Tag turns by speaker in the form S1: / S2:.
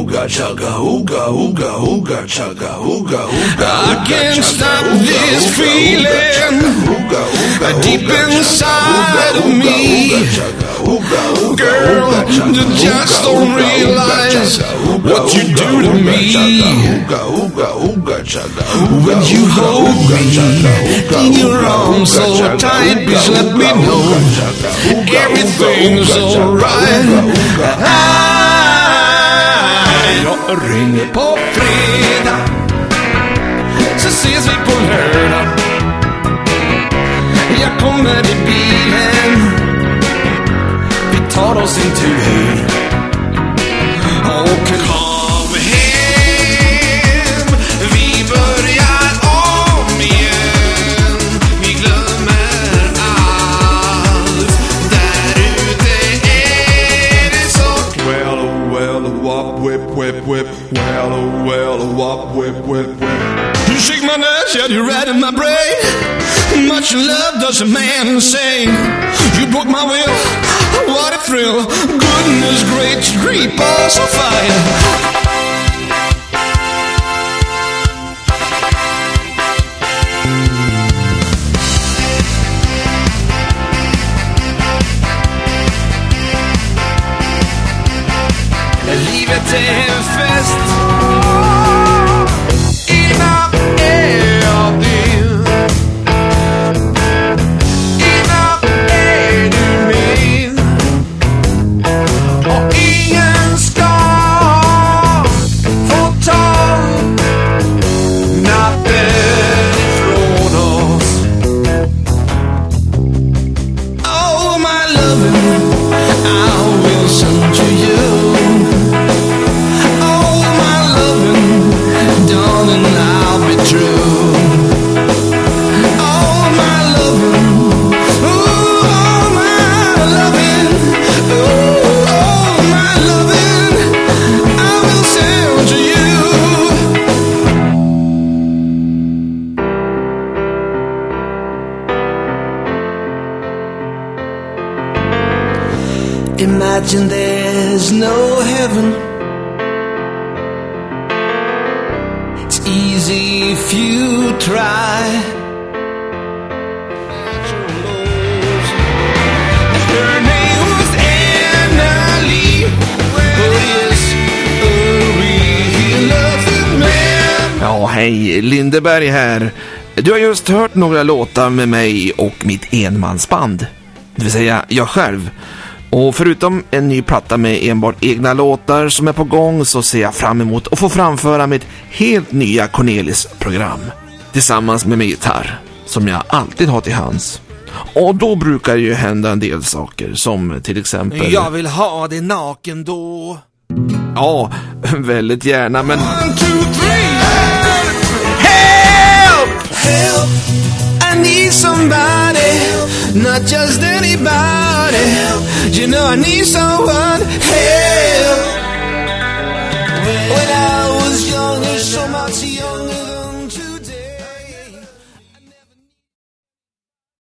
S1: ooga chugga, ooga ooga ooga chugga, ooga ooga.
S2: I can't stop this feeling deep inside of me. Girl, you just don't realize what you do to me. When you hold me in your arms so tight, please let me know everything's alright. Jag ringer på fredag, så ses vi på lördag. Jag kommer i bilen, vi tar oss en tur och kom hem. Vi börjar om igen, vi glömmer allt. Där ute är det så. Well, oh well, wop, whip, whip, whip. Well, oh well, wop, whip, whip, whip. You shake my nuts, yeah, you right in my brain. Much love does a man say. You broke my will, what a thrill. Goodness great, creep us on fire. Livet är en fest. Enough är din. Enough är du min. Och ingen ska få ta natten ifrån oss. Oh my loving, I will send to you. Imagine there's no heaven. It's easy if you try. Her name was Anna Lee. Oh yes, a real loving man.
S3: Ja, hej, Lindeberg här. Du har just hört några låtar med mig och mitt enmansband. Det vill säga jag själv. Och förutom en ny platta med enbart egna låtar som är på gång, så ser jag fram emot att få framföra mitt helt nya Cornelis-program tillsammans med min gitarr, som jag alltid har till hands. Och då brukar det ju hända en del saker, som till exempel...
S2: Jag vill ha det naken då.
S3: Ja, väldigt gärna, men...
S2: 1, 2, 3. Help! Help! I need somebody, not just anybody. You know I need someone.